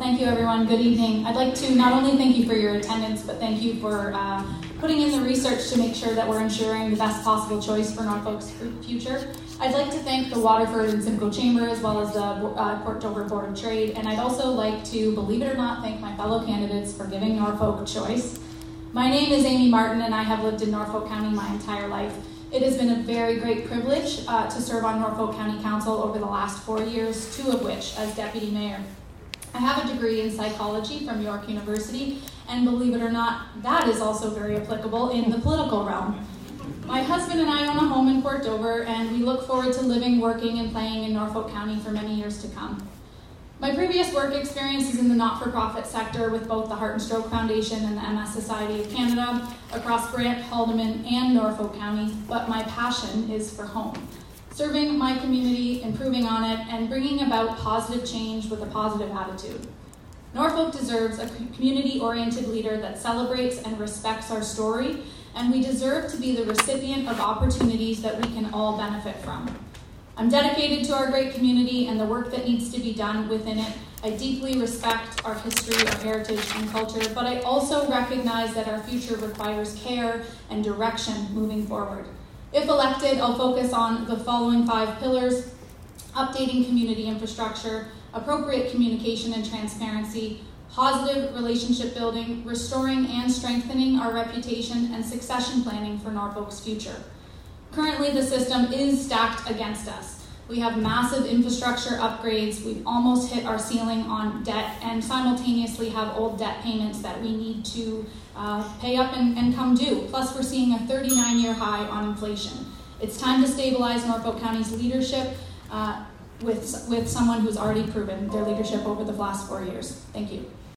Thank you, everyone. Good evening. I'd like to not only thank you for your attendance, but thank you for putting in the research to make sure that we're ensuring the best possible choice for Norfolk's future. I'd like to thank the Waterford and Simcoe Chamber, as well as the Port Dover Board of Trade, and I'd also like to, believe it or not, thank my fellow candidates for giving Norfolk a choice. My name is Amy Martin, and I have lived in Norfolk County my entire life. It has been a very great privilege to serve on Norfolk County Council over the last 4 years, 2 of which as Deputy Mayor. I have a degree in psychology from York University, and believe it or not, that is also very applicable in the political realm. My husband and I own a home in Port Dover, and we look forward to living, working, and playing in Norfolk County for many years to come. My previous work experience is in the not-for-profit sector with both the Heart and Stroke Foundation and the MS Society of Canada across Brant, Haldimand, and Norfolk County, but my passion is for home. Serving my community, improving on it, and bringing about positive change with a positive attitude. Norfolk deserves a community-oriented leader that celebrates and respects our story, and we deserve to be the recipient of opportunities that we can all benefit from. I'm dedicated to our great community and the work that needs to be done within it. I deeply respect our history, our heritage, and culture, but I also recognize that our future requires care and direction moving forward. If elected, I'll focus on the following 5 pillars: updating community infrastructure, appropriate communication and transparency, positive relationship building, restoring and strengthening our reputation, and succession planning for Norfolk's future. Currently, the system is stacked against us. We have massive infrastructure upgrades, we've almost hit our ceiling on debt, and simultaneously have old debt payments that we need to pay up and come due. Plus, we're seeing a 39-year high on inflation. It's time to stabilize Norfolk County's leadership with someone who's already proven their leadership over the last 4 years. Thank you.